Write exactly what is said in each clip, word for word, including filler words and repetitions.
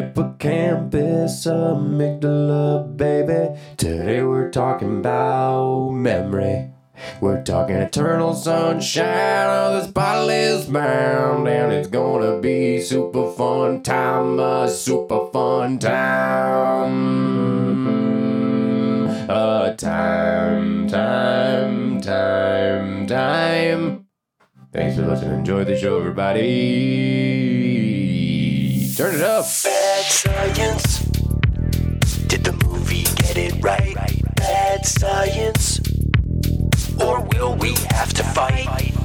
Hippocampus, amygdala, baby. Today we're talking about memory. We're talking eternal sunshine of the spotless mind, and it's gonna be super fun time, a super fun time. A time, time, time, time. Thanks for listening. Enjoy the show, everybody. Turn it up. Bad science. Did the movie get it right? Bad science. Or will we have to fight?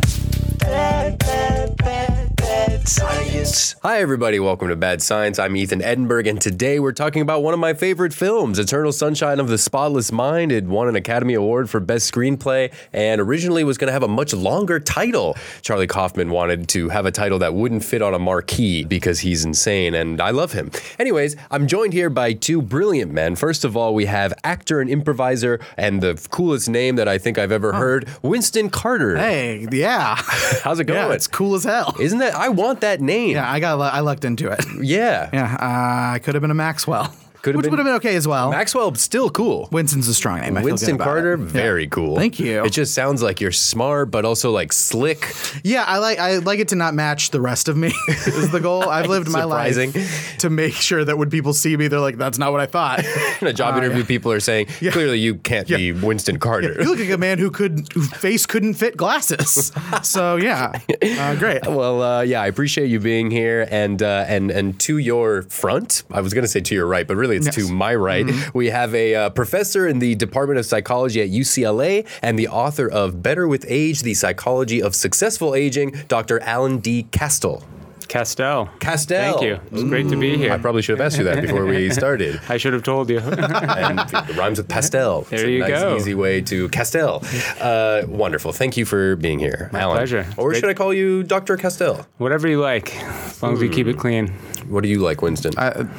Bad, bad, bad, bad science. Hi, everybody. Welcome to Bad Science. I'm Ethan Edinburgh, and today we're talking about one of my favorite films, Eternal Sunshine of the Spotless Mind. It won an Academy Award for Best Screenplay, and originally was going to have a much longer title. Charlie Kaufman wanted to have a title that wouldn't fit on a marquee because he's insane, and I love him. Anyways, I'm joined here by two brilliant men. First of all, we have actor and improviser, and the coolest name that I think I've ever heard, Winston Carter. Hey, yeah. How's it going? Yeah, it's cool as hell. Isn't that? I want that name. Yeah, I got. I lucked into it. Yeah. Yeah, uh, I could have been a Maxwell. Could've Which been- would have been okay as well. Maxwell, still cool. Winston's a strong name. I feel Winston good about Carter, it. very Yeah. cool. Thank you. It just sounds like you're smart, but also like slick. Yeah, I like. I like it to not match the rest of me. Is the goal. I've lived my Surprising. life to make sure that when people see me, they're like, "That's not what I thought." In a job Uh, interview, yeah. people are saying, Yeah. clearly you can't Yeah. be Winston Carter. You look like a man who could, whose face couldn't fit glasses. So yeah, uh, great. Well, uh, yeah, I appreciate you being here, and uh, and and to your front, I was going to say to your right, but really it's Yes. to my right. Mm-hmm. We have a uh, professor in the Department of Psychology at U C L A and the author of Better with Age: The Psychology of Successful Aging, Doctor Alan D. Castell. Castell. Castell. Thank you. It's great to be here. I probably should have asked you that before we started. I should have told you. And it rhymes with pastel. There it's a you nice, go. easy way to Castell. Uh, wonderful. Thank you for being here, My Alan. pleasure. Or Great. should I call you Doctor Castell? Whatever you like, as long as you keep it clean. What do you like, Winston?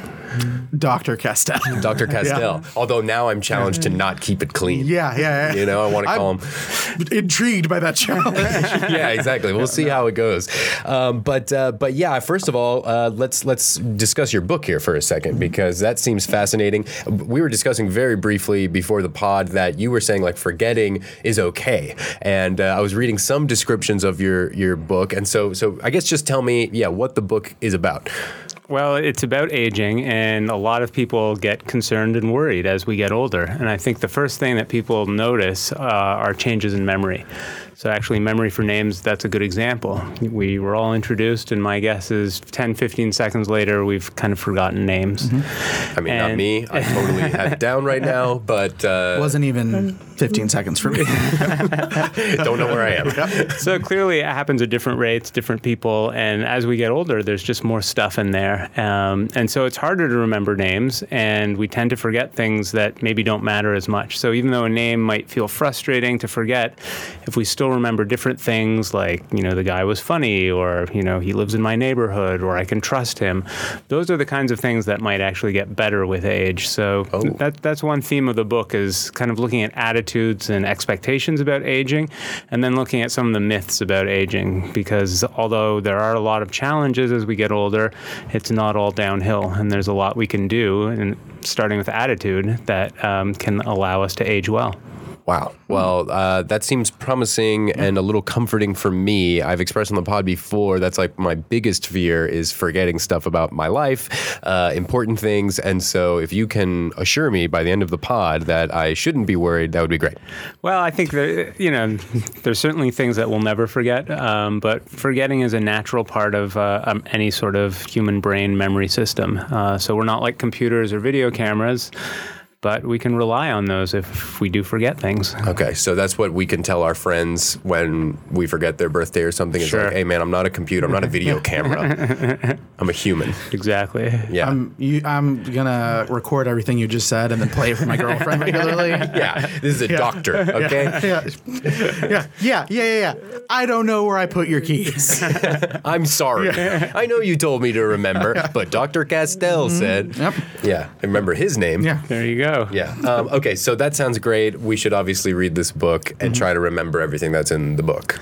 Doctor Castell. Doctor Castell. Although now I'm challenged to not keep it clean. Yeah, yeah, yeah. You know, I want to call him. Intrigued by that challenge. Yeah, exactly. We'll see how it goes. Um, but uh, but yeah, first of all, uh, let's let's discuss your book here for a second, because that seems fascinating. We were discussing very briefly before the pod that you were saying like forgetting is okay, and uh, I was reading some descriptions of your your book, and so so I guess just tell me, yeah, what the book is about. Well, it's about aging, and a lot of people get concerned and worried as we get older. And I think the first thing that people notice uh, are changes in memory. So actually, memory for names, that's a good example. We were all introduced, and my guess is ten, fifteen seconds later, we've kind of forgotten names. I mean, not And- me. I totally have it down right now, but uh, Wasn't even fifteen seconds for me. don't know where I am. So clearly it happens at different rates, different people, and as we get older, there's just more stuff in there. Um, and so it's harder to remember names, and we tend to forget things that maybe don't matter as much. So even though a name might feel frustrating to forget, if we still remember different things like, you know, the guy was funny, or, you know, he lives in my neighborhood, or I can trust him, those are the kinds of things that might actually get better with age. So Oh. that, that's one theme of the book, is kind of looking at attitudes and expectations about aging, and then looking at some of the myths about aging, because although there are a lot of challenges as we get older, it's not all downhill, and there's a lot we can do, and starting with attitude, that um, can allow us to age well. Wow. Well, uh, that seems promising and a little comforting for me. I've expressed on the pod before, that's like my biggest fear is forgetting stuff about my life, uh, important things. And so if you can assure me by the end of the pod that I shouldn't be worried, that would be great. Well, I think that, you know, there's certainly things that we'll never forget, um, but forgetting is a natural part of uh, um, any sort of human brain memory system. Uh, so we're not like computers or video cameras, but we can rely on those if we do forget things. Okay, so that's what we can tell our friends when we forget their birthday or something. It's Sure. like, hey man, I'm not a computer, I'm not a video camera. I'm a human. Exactly. Yeah. I'm, you, I'm gonna record everything you just said and then play it for my girlfriend regularly. yeah, this is a doctor, okay? Yeah. yeah, yeah, yeah, yeah, yeah. I don't know where I put your keys. I'm sorry. I know you told me to remember, but Doctor Castell said, Yep. yeah, I remember his name. Yeah. There you go. Yeah. Um, okay, so that sounds great. We should obviously read this book and try to remember everything that's in the book.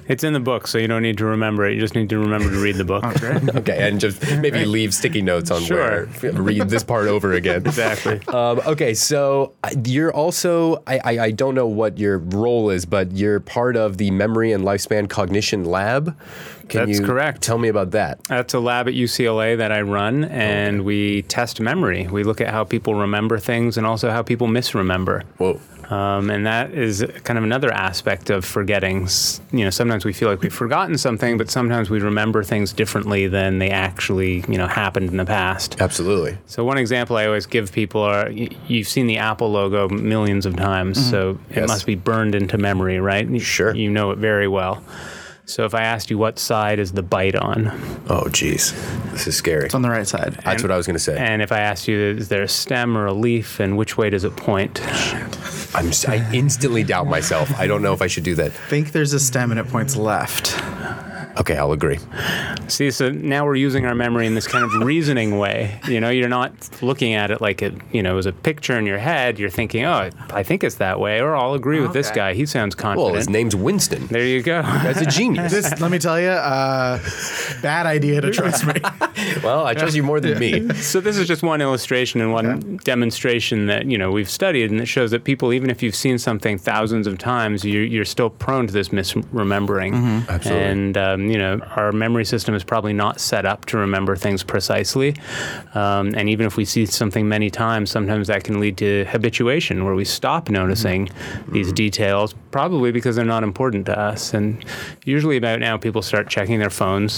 It's in the book, so you don't need to remember it. You just need to remember to read the book. Oh, great. Okay, and just maybe leave sticky notes on Sure. where read this part over again. Exactly. Um, okay, so uh, you're also, I, I, I don't know what your role is, but you're part of the Memory and Lifespan Cognition Lab. Can That's you correct. Tell me about that. That's a lab at U C L A that I run, and Okay. we test memory. We look at how people remember things and also how people misremember. Whoa. Um, and that is kind of another aspect of forgetting. S- You know, sometimes we feel like we've forgotten something, but sometimes we remember things differently than they actually, you know, happened in the past. Absolutely. So one example I always give people are, y- you've seen the Apple logo millions of times, so it Yes. must be burned into memory, right? Y- Sure. You know it very well. So if I asked you what side is the bite on, Oh, geez. This is scary. It's on the right side. That's what I was going to say. and if I asked you, is there a stem or a leaf, and which way does it point? I'm, s- I instantly doubt myself. I don't know if I should do that. I think there's a stem and it points left. Okay, I'll agree. See, so now we're using our memory in this kind of reasoning way. You know, you're not looking at it like it, you know, as a picture in your head. You're thinking, oh, I think it's that way, or I'll agree with this Okay. guy. He sounds Well, confident. his name's Winston. There you go. That's a genius. This, let me tell you, uh, bad idea to trust me. Well, I trust you more than me. So this is just one illustration and one demonstration that, you know, we've studied, and it shows that people, even if you've seen something thousands of times, you, you're still prone to this misremembering. Absolutely. And, um, you know, our memory system is probably not set up to remember things precisely. Um, and even if we see something many times, sometimes that can lead to habituation, where we stop noticing these details, probably because they're not important to us. And usually about now, people start checking their phones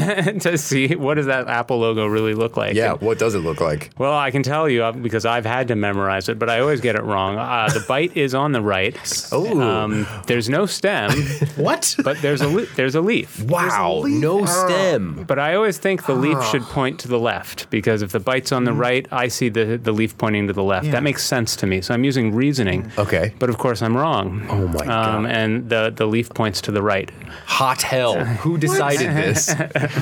to see, what does that Apple logo really look like? Yeah, And- what does it look like? well, I can tell you uh, because I've had to memorize it, but I always get it wrong. Uh, the bite is on the right. Oh. Um, there's no stem, What? but there's a le- there's a leaf. Wow, no stem. But I always think the leaf should point to the left, because if the bite's on the right, I see the the leaf pointing to the left. Yeah. That makes sense to me. So I'm using reasoning. Okay. But of course I'm wrong. Oh my God. Um, and the the leaf points to the right. Hot hell. Who decided this?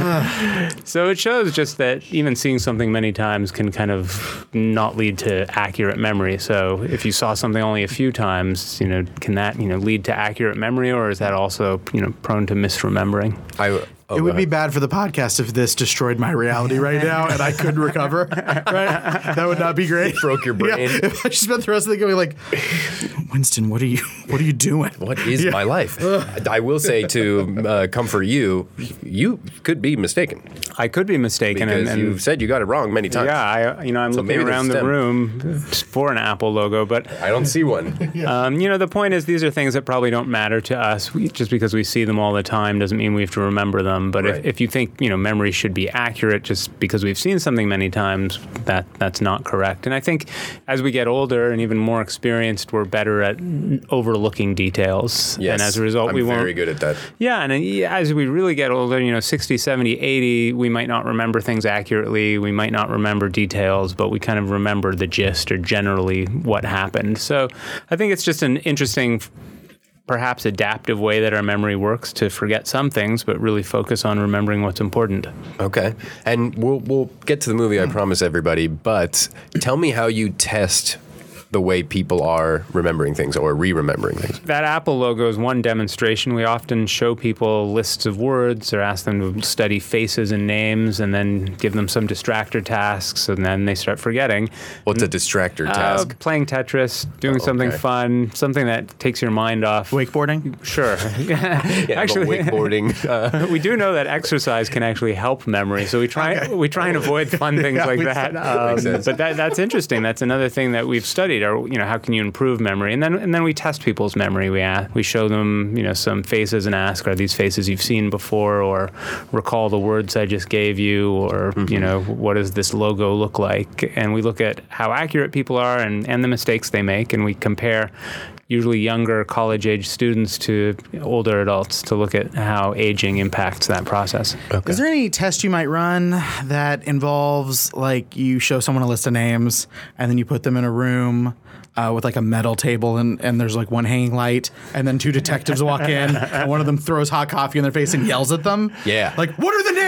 So it shows just that even seeing something many times can kind of not lead to accurate memory. So if you saw something only a few times, you know, can that, you know, lead to accurate memory, or is that also, you know, prone to misremembering? I, oh, It would go be ahead. bad for the podcast if this destroyed my reality right now and I couldn't recover. Right? That would not be great. Broke your brain. Yeah, if I just spent the rest of the day going like, Winston, what are you? What are you doing? What is Yeah. my life? I will say to uh, comfort you, you could be mistaken I could be mistaken. because and, and you've said you got it wrong many times. yeah, I, you know, I'm looking maybe there's around the stem. room for an Apple logo, but I don't see one. Um, you know, the point is, these are things that probably don't matter to us. We, just because we see them all the time doesn't mean we have to remember them. But Right. if, if you think, you know, memory should be accurate just because we've seen something many times, that that's not correct. And I think as we get older and even more experienced, we're better at overlooking details. Yes, And as a result, I'm we won't. very good at that. Yeah, and uh, as we really get older, you know, sixty, seventy, eighty, we might not remember things accurately. We might not remember details, but we kind of remember the gist or generally what happened. So I think it's just an interesting, perhaps adaptive way that our memory works to forget some things, but really focus on remembering what's important. Okay, and we'll we'll get to the movie. I promise everybody. But tell me how you test the way people are remembering things or re-remembering things. That Apple logo is one demonstration. We often show people lists of words or ask them to study faces and names and then give them some distractor tasks, and then they start forgetting. What's a distractor Uh, task? playing Tetris, doing something okay. fun, something that takes your mind off. Wakeboarding? Sure. Yeah, actually, but wakeboarding. Uh, we do know that exercise can actually help memory, so we try we try and avoid fun things Yeah, like makes that. sense. Um, Makes sense. but that that's interesting. That's another thing that we've studied. Or you know, how can you improve memory? And then and then we test people's memory. We ask, we show them you know some faces and ask, are these faces you've seen before, or recall the words I just gave you, or you know what does this logo look like? And we look at how accurate people are and and the mistakes they make, and we compare usually younger college-age students to older adults to look at how aging impacts that process. Is there any test you might run that involves like you show someone a list of names and then you put them in a room uh, with like a metal table and, and there's like one hanging light and then two detectives walk in and one of them throws hot coffee in their face and yells at them? Yeah. Like, what are the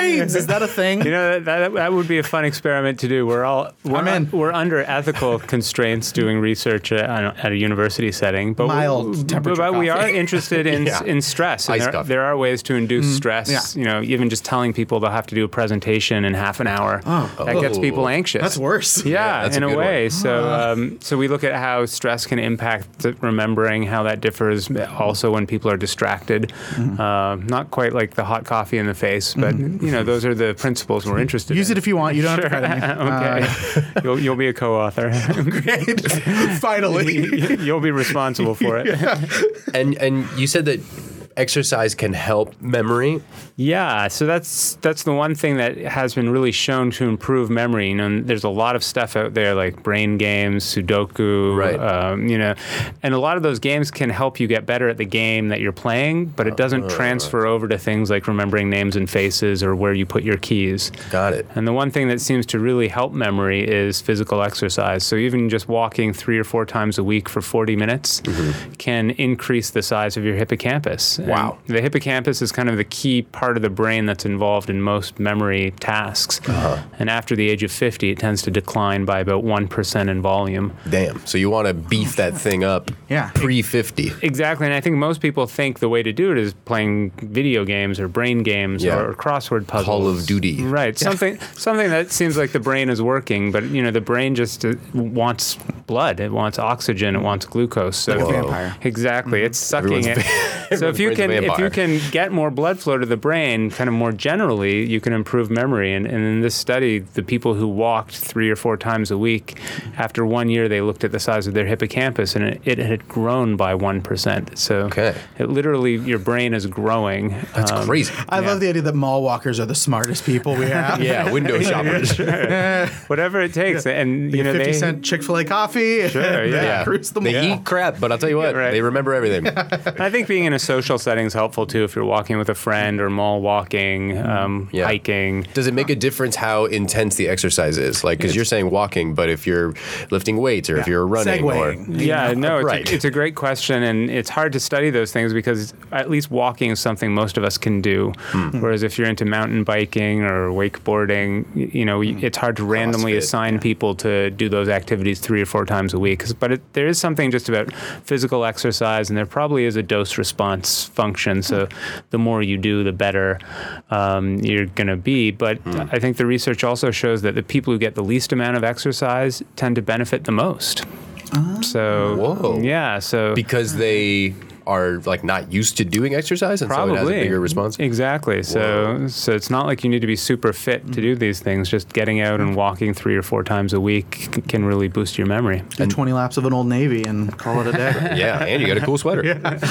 games. Is that a thing? You know, that, that that would be a fun experiment to do. We're all we're, I'm in. we're under ethical constraints doing research at, at a university setting, but Mild we, temperature But we are coffee. interested in Yeah. in stress. And Iced there, coffee. there are ways to induce stress. Yeah. You know, even just telling people they'll have to do a presentation in half an hour. That gets Oh. people anxious. That's worse. Yeah, that's in a a, good one. way. So, um, so we look at how stress can impact the remembering, how that differs also when people are distracted. Uh, not quite like the hot coffee in the face, but you know, those are the principles we're interested Use in. it if you want. You don't have to credit me. Okay, you'll you'll be a co-author. Great. Finally. You'll be responsible for it. And and you said that exercise can help memory. Yeah, so that's that's the one thing that has been really shown to improve memory. You know, and there's a lot of stuff out there like brain games, Sudoku, Right. um, you know, and a lot of those games can help you get better at the game that you're playing, but it doesn't transfer over to things like remembering names and faces or where you put your keys. Got it. And the one thing that seems to really help memory is physical exercise. So even just walking three or four times a week for forty minutes can increase the size of your hippocampus. Wow. And the hippocampus is kind of the key part of the brain that's involved in most memory tasks. And after the age of fifty, it tends to decline by about one percent in volume. Damn. So you want to beef that thing up Yeah. pre fifty. Exactly, and I think most people think the way to do it is playing video games or brain games Yeah. or crossword puzzles. Call of Duty. Right, something something that seems like the brain is working, but you know the brain just uh, wants blood, it wants oxygen, it wants glucose. So Like a vampire. Exactly, it's sucking Everyone's it. So if you brain's a can if you vampire. can get more blood flow to the brain, kind of more generally, you can improve memory. And, and in this study, the people who walked three or four times a week, after one year, they looked at the size of their hippocampus, and it, it had grown by one percent. So Okay. it literally, your brain is growing. That's Um, crazy. I love the idea that mall walkers are the smartest people we have. Yeah, window shoppers. Whatever it takes, and you You know fifty they. cent Chick-fil-A coffee. Sure, and yeah. Yeah. Cruise the mall. They eat crap, but I'll tell you what, right. they remember everything. I think being in a social setting is helpful too. If you're walking with a friend or mall walking, um, Yeah. hiking. Does it make a difference how intense the exercise is? Like, because you're saying walking, but if you're lifting weights or if you're running Segwaying. or Yeah, no, it's, Right. a, it's a great question, and it's hard to study those things because at least walking is something most of us can do. Whereas if you're into mountain biking or wakeboarding, y- you know, y it's hard to randomly CrossFit, assign people to do those activities three or four times a week. 'Cause- But it, there is something just about physical exercise, and there probably is a dose response function. So the more you do, the better um, you're going to be. But I think the research also shows that the people who get the least amount of exercise tend to benefit the most. So Whoa. yeah, so because they are like not used to doing exercise and probably so it has a bigger response? Exactly. So so it's not like you need to be super fit to do these things. Just getting out and walking three or four times a week c- can really boost your memory. Do twenty laps of an Old Navy and call it a day. Yeah, and you got a cool sweater.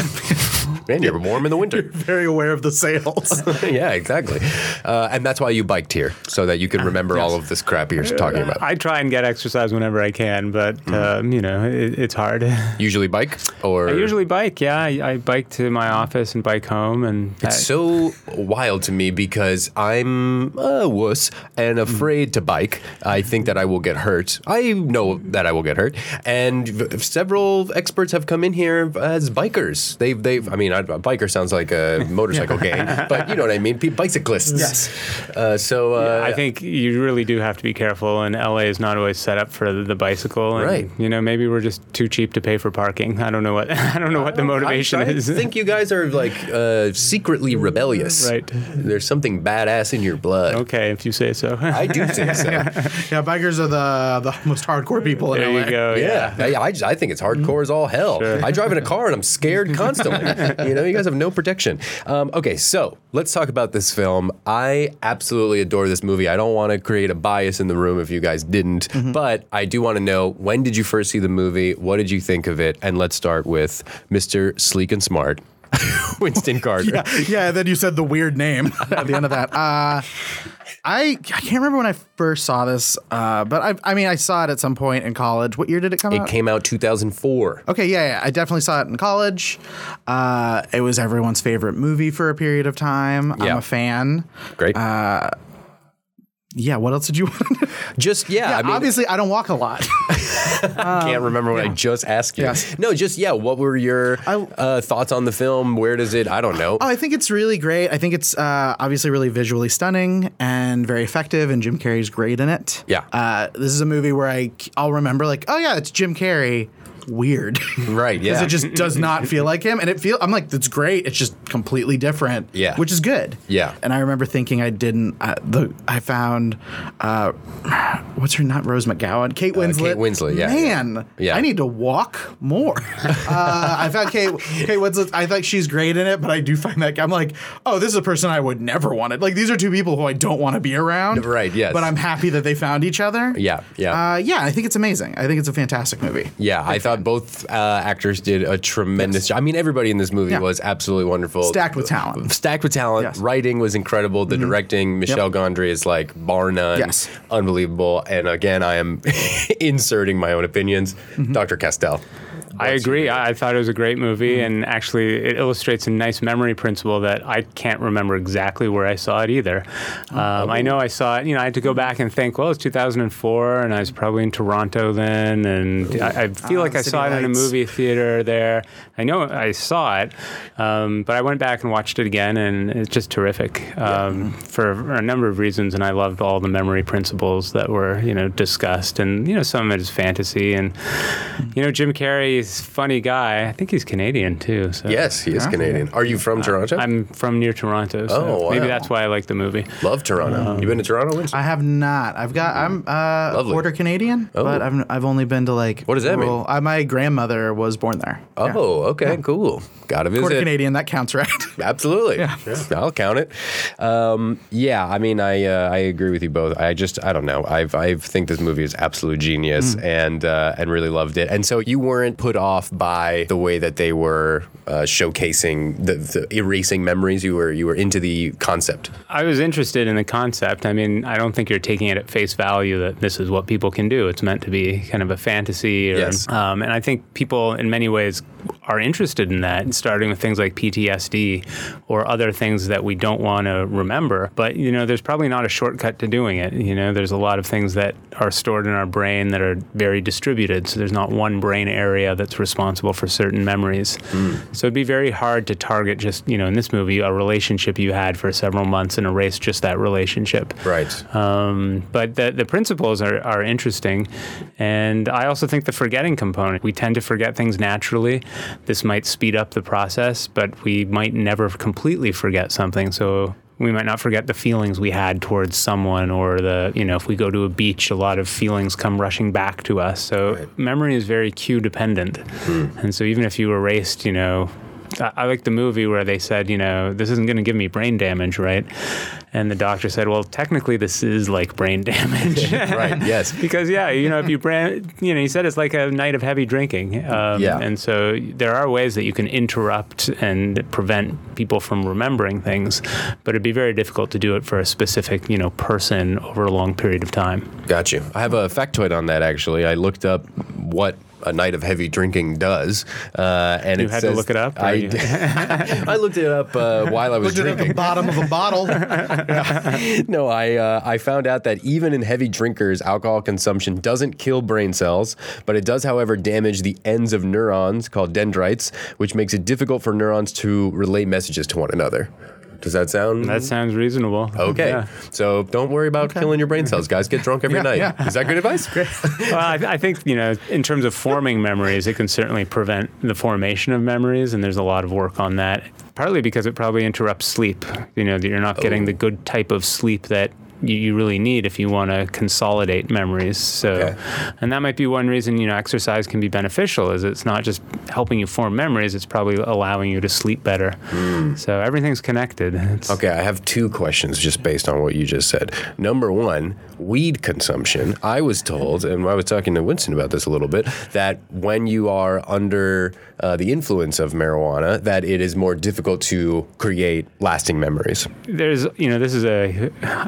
And you're warm in the winter. Very aware of the sales. Yeah, exactly. Uh, and that's why you biked here, so that you could remember all of this crap you're talking about. I try and get exercise whenever I can, but um, you know it, it's hard. Usually bike? Or I usually bike. Yeah, I, I bike to my office and bike home, and It's so wild to me because I'm a wuss and afraid to bike. I think that I will get hurt. I know that I will get hurt. And v- several experts have come in here as bikers. They've, they've. I mean, a biker sounds like a motorcycle gang, but you know what I mean. Pe- Bicyclists. Yes. Uh, so uh, I think you really do have to be careful, and L A is not always set up for the, the bicycle. And, Right. You know, maybe we're just too cheap to pay for parking. I don't know what I don't know what the motivation I, I is. think you guys are like uh, secretly rebellious. Right. There's something badass in your blood. Okay, if you say so. I do think so. Yeah, bikers are the the most hardcore people in there L A. you go. Yeah, I, I, just- I think it's hardcore as all hell. I drive in a car and I'm scared constantly. You know, you guys have no protection. Um, okay, so let's talk about this film. I absolutely adore this movie. I don't want to create a bias in the room if you guys didn't, but I do want to know, when did you first see the movie? What did you think of it? And let's start with Mister Sleek and Smart, Winston Carter. Yeah, yeah. Then you said the weird name at the end of that. Uh, I I can't remember when I first saw this, uh, but I I mean I saw it at some point in college. What year did it come It out? came out two thousand four. Okay, yeah, yeah, I definitely saw it in college. Uh, it was everyone's favorite movie for a period of time. Yeah. I'm a fan. Great. Yeah, what else did you want? Just, yeah, Yeah, I mean, obviously, I don't walk a lot. Can't remember what I just asked you. Yes. No, just, yeah, what were your I- uh, thoughts on the film? Where does it, I don't know. Oh, I think it's really great. I think it's uh, obviously really visually stunning and very effective, and Jim Carrey's great in it. Yeah. Uh, this is a movie where I, I'll remember like, oh yeah, it's Jim Carrey. Weird. Right, yeah. Because it just does not feel like him. And it feel I'm like, that's great. It's just completely different. Yeah. Which is good. Yeah. And I remember thinking I didn't, uh, the I found, uh, what's her, not Rose McGowan, Kate Winslet. Kate Winslet, yeah. Man, Yeah. I need to walk more. uh, I found Kate, Kate Winslet, I think she's great in it, but I do find that, I'm like, oh, this is a person I would never want it. Like, these are two people who I don't want to be around. Right, yes. But I'm happy that they found each other. Yeah, yeah. Uh, yeah, I think it's amazing. I think it's a fantastic movie. Yeah, I thought both uh, actors did a tremendous job. I mean, everybody in this movie Yeah. was absolutely wonderful. Stacked with talent. Stacked with talent. Yes. Writing was incredible. The directing, Michel Gondry is like bar none. Yes. Unbelievable. And again, I am inserting my own opinions. Doctor Castell. I agree. I, I thought it was a great movie, and actually, it illustrates a nice memory principle that I can't remember exactly where I saw it either. Um, I know I saw it. You know, I had to go back and think. Well, it's two thousand four, and I was probably in Toronto then, and I, I feel Ah, like I City saw it in a Lights. movie theater there. I know I saw it, um, but I went back and watched it again, and it's just terrific um, for a number of reasons. And I loved all the memory principles that were, you know, discussed, and you know, some of it is fantasy, and you know, Jim Carrey. He's a funny guy. I think he's Canadian too. So. Yes, he is Huh? Canadian. Are you from Toronto? I'm from near Toronto, so Oh, wow. maybe that's why I like the movie. Love Toronto. you been to Toronto, Winston? I have not. I've got. I'm uh, Lovely. quarter Canadian, Oh. but I've I've only been to like. What does that mean? rural- Uh, my grandmother was born there. Oh, Yeah. okay, cool. Gotta visit. Quarter Canadian. That counts, right? Absolutely. Yeah. I'll count it. Um, yeah, I mean, I uh, I agree with you both. I just I don't know. I've I think this movie is absolute genius, and uh, and really loved it. And so you weren't put off by the way that they were uh, showcasing the, the erasing memories. You were you were into the concept. I was interested in the concept. I mean, I don't think you're taking it at face value that this is what people can do. It's meant to be kind of a fantasy. Or, Yes. Um, and I think people, in many ways, are interested in that, starting with things like P T S D or other things that we don't want to remember. But, you know, there's probably not a shortcut to doing it. You know, there's a lot of things that are stored in our brain that are very distributed. So there's not one brain area that's responsible for certain memories. So it'd be very hard to target just, you know, in this movie, a relationship you had for several months and erase just that relationship. Right. Um, but the, the principles are, are interesting. And I also think the forgetting component, we tend to forget things naturally. This might speed up the process, but we might never completely forget something. So we might not forget the feelings we had towards someone, or the, you know, if we go to a beach, a lot of feelings come rushing back to us. So Right. memory is very cue dependent. And so even if you erased, you know, I I like the movie where they said, you know, this isn't going to give me brain damage, right? And the doctor said, well, technically this is like brain damage. Right, yes. Because, yeah, you know, if you, brand, you know, he said it's like a night of heavy drinking. Um, Yeah. And so there are ways that you can interrupt and prevent people from remembering things, but it'd be very difficult to do it for a specific, you know, person over a long period of time. Got you. I have a factoid on that, actually. I looked up what a night of heavy drinking does, uh, and You it had to says- look it up, or I, you- I looked it up uh, while I was Looked it at the drinking. bottom of a bottle. No, I uh, I found out that even in heavy drinkers, alcohol consumption doesn't kill brain cells, but it does, however, damage the ends of neurons called dendrites, which makes it difficult for neurons to relay messages to one another. Does that sound That sounds reasonable. okay? Yeah. So don't worry about killing your brain cells, guys. Get drunk every Yeah, night. yeah. Is that good advice? Great. Well, I, I think, you know, in terms of forming memories, it can certainly prevent the formation of memories, and there's a lot of work on that. Partly because it probably interrupts sleep. You know, that you're not getting Oh. the good type of sleep that you, you really need if you want to consolidate memories. So, Okay. and that might be one reason, you know, exercise can be beneficial, is it's not just helping you form memories, it's probably allowing you to sleep better. So everything's connected. It's, Okay, I have two questions just based on what you just said. Number one, weed consumption. I was told, and I was talking to Winston about this a little bit, that when you are under uh, the influence of marijuana, that it is more difficult to create lasting memories. There's, you know, this is a, a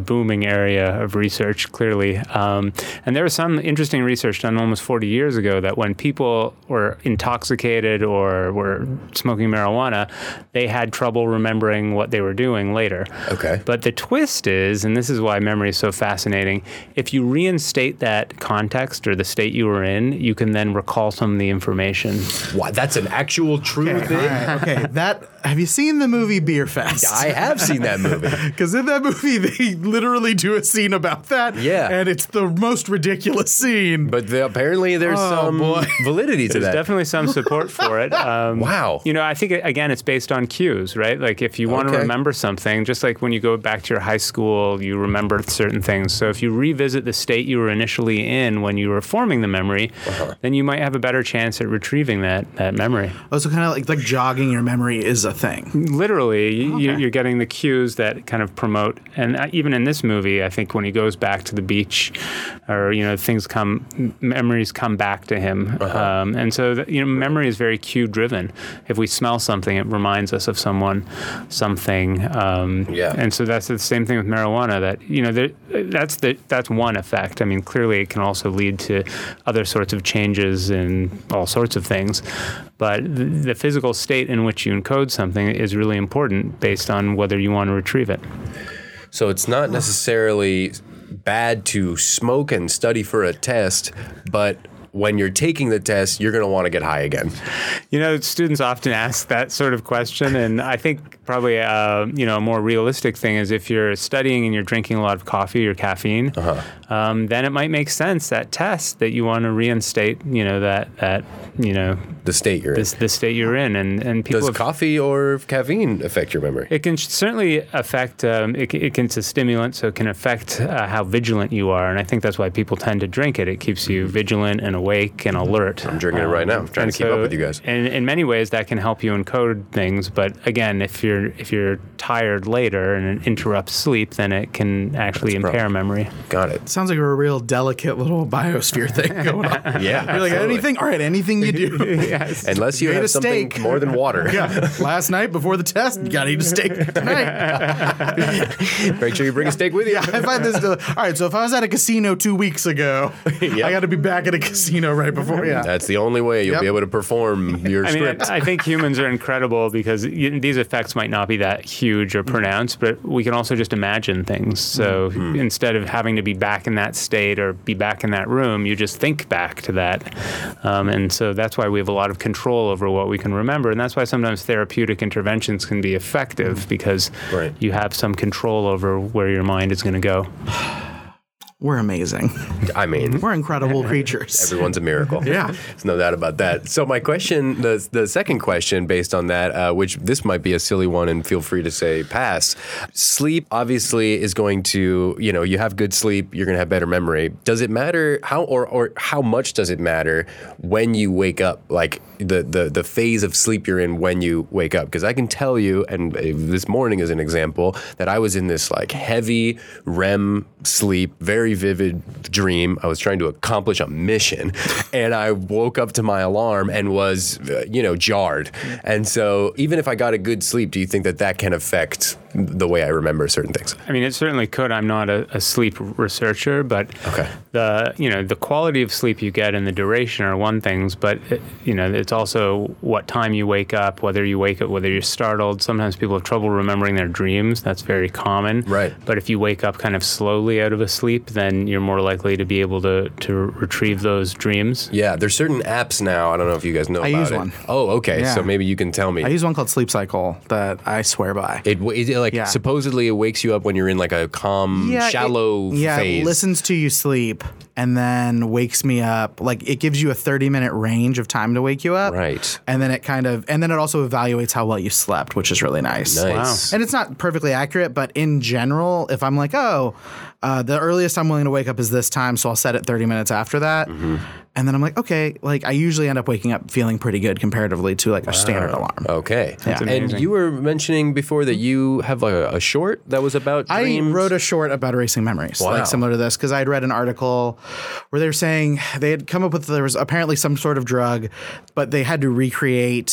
booming area of research, clearly. Um, and there was some interesting research done almost forty years ago that when people were intoxicated or were smoking marijuana, they had trouble remembering what they were doing later. Okay. But the twist is, and this is why memory is so fascinating, if you reinstate that context or the state you were in, you can then recall some of the information. Wow, that's an actual true Okay, thing? all right, okay. That have you seen the movie Beer Fest? I have seen that movie. Because in that movie, they literally do a scene about that. Yeah. And it's the most ridiculous scene. But the, apparently there's Oh, some boy. validity to There's that. definitely some support for it. Um, Wow. You know, I think, again, it's based on cues, right? Like if you want Okay. to remember something, just like when you go back to your high school, you remember certain things. So if you revisit the state you were initially in when you were forming the memory, Uh-huh. then you might have a better chance at retrieving that, that memory. Oh, so kind of like, like jogging your memory is a thing. Literally, you, Okay. you're getting the cues that kind of promote, and uh, even in this movie, I think when he goes back to the beach, or you know, things come, m- memories come back to him, Uh-huh. um, and so that, you know, memory is very cue driven. If we smell something, it reminds us of someone, something, um, Yeah. and so that's the same thing with marijuana. That you know, there, that's the that's one effect. I mean, clearly, it can also lead to other sorts of changes in all sorts of things. But the, the physical state in which you encode something is really important based on whether you want to retrieve it. So it's not necessarily bad to smoke and study for a test, but when you're taking the test, you're going to want to get high again. You know, students often ask that sort of question, and I think probably uh, you know, a more realistic thing is if you're studying and you're drinking a lot of coffee or caffeine, Uh-huh. um, then it might make sense that test that you want to reinstate. You know that that you know The state you're in. this the state you're in, and and people Does have, coffee or caffeine affect your memory? It can certainly affect. Um, it, it can it's a stimulant, so it can affect uh, how vigilant you are, and I think that's why people tend to drink it. It keeps you vigilant and awake and alert. I'm drinking it right now. I'm trying and to keep up with you guys. And in many ways, that can help you encode things. But again, if you're if you're tired later and it interrupts sleep, then it can actually That's a impair problem. memory. Got it. Sounds like a real delicate little biosphere thing going on. Yeah. You're like, absolutely. anything? All right, anything you do. Yes. Unless you Made have a something steak. more than water. Yeah. Last night before the test, you got to eat a steak tonight. Make sure you bring a steak with you. I find this. To, all right, so if I was at a casino two weeks ago, Yep. I got to be back at a casino right before. Yeah. That's the only way you'll Yep. be able to perform your I mean, script. I think humans are incredible because y- these effects might not be that huge or pronounced, but we can also just imagine things. So Mm-hmm. instead of having to be back in that state or be back in that room, you just think back to that. Um, and so that's why we have a lot of control over what we can remember. And that's why sometimes therapeutic interventions can be effective because Right. you have some control over where your mind is going to go. We're amazing. I mean, We're incredible creatures. everyone's a miracle. Yeah. There's no doubt about that. So my question, the the second question based on that, uh, which this might be a silly one and feel free to say pass. Sleep obviously is going to, you know, you have good sleep, you're going to have better memory. Does it matter how or, or how much does it matter when you wake up? Like the, the, the phase of sleep you're in when you wake up? Because I can tell you, and uh, this morning is an example, that I was in this like heavy R E M sleep, very vivid dream. I was trying to accomplish a mission and I woke up to my alarm and was, uh, you know, jarred. And so even if I got a good sleep, do you think that that can affect the way I remember certain things? I mean, it certainly could. I'm not a, a sleep researcher, but Okay. the you know the quality of sleep you get and the duration are one things, but it, you know it's also what time you wake up, whether you wake up, whether you're startled. Sometimes people have trouble remembering their dreams. That's very common. Right. But if you wake up kind of slowly out of a sleep, then you're more likely to be able to to retrieve those dreams. Yeah, there's certain apps now. I don't know if you guys know I about use it. one. Oh, okay. Yeah. So maybe you can tell me. I use one called Sleep Cycle that I swear by. it, it like Yeah. supposedly it wakes you up when you're in like a calm, it- shallow yeah, phase. it listens to you sleep and then wakes me up. Like it gives you a thirty minute range of time to wake you up. Right. And then it kind of, and then it also evaluates how well you slept, which is really nice. Nice. And it's not perfectly accurate, but in general, if I'm like, oh, uh, the earliest I'm willing to wake up is this time, so I'll set it thirty minutes after that. Mm-hmm. And then I'm like, okay, like I usually end up waking up feeling pretty good comparatively to like a standard alarm. Okay. That's And amazing. you were mentioning before that you have like a, a short that was about I dreams. wrote a short about erasing memories, Wow. like similar to this, because I had read an article where they were saying they had come up with there was apparently some sort of drug, but they had to recreate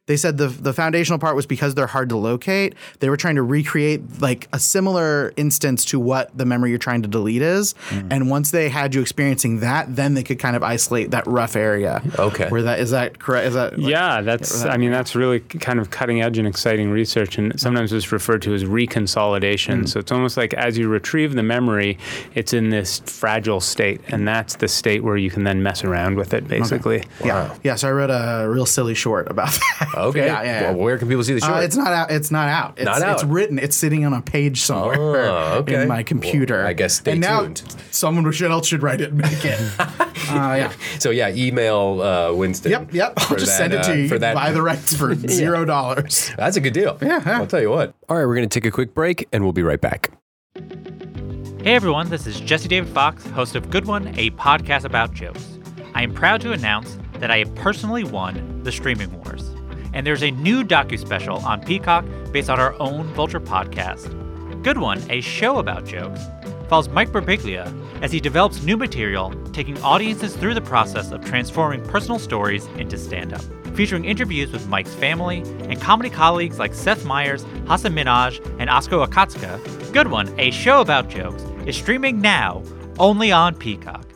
they said the the foundational part was because they're hard to locate. They were trying to recreate like a similar instance to what the memory you're trying to delete is. Mm. And once they had you experiencing that, then they could kind of isolate that rough area. Okay. Where that is that correct? Is that like, yeah? That's that, I mean that's really kind of cutting edge and exciting research, and sometimes it's referred to as reconsolidation. Mm. So it's almost like as you retrieve the memory, it's in this fragile state, and that's the state where you can then mess around with it, basically. Okay. Wow. Yeah. Yeah. So I wrote a real silly short about that. Okay. yeah, yeah, yeah. Well, where can people see the short? Uh, it's not out. It's not out. It's, not out. It's written. It's sitting on a page somewhere oh, okay. in my computer. Well, I guess stay and tuned. Now someone else should write it and make it. uh, yeah. So yeah, email uh, Winston. Yep. Yep. I'll just that, send it to uh, you. For that. Buy the rights for zero dollars. That's a good deal. Yeah, yeah. I'll tell you what. All right, we're going to take a quick break, and we'll be right back. Hey everyone, this is Jesse David Fox, host of Good One, a podcast about jokes. I am proud to announce that I have personally won the Streaming Wars. And there's a new docu-special on Peacock based on our own Vulture podcast. Good One, a show about jokes, follows Mike Birbiglia as he develops new material, taking audiences through the process of transforming personal stories into stand-up. Featuring interviews with Mike's family and comedy colleagues like Seth Meyers, Hasan Minhaj, and Asko Akatsuka, Good One, a show about jokes, is streaming now only on Peacock.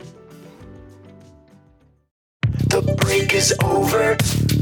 The break is over.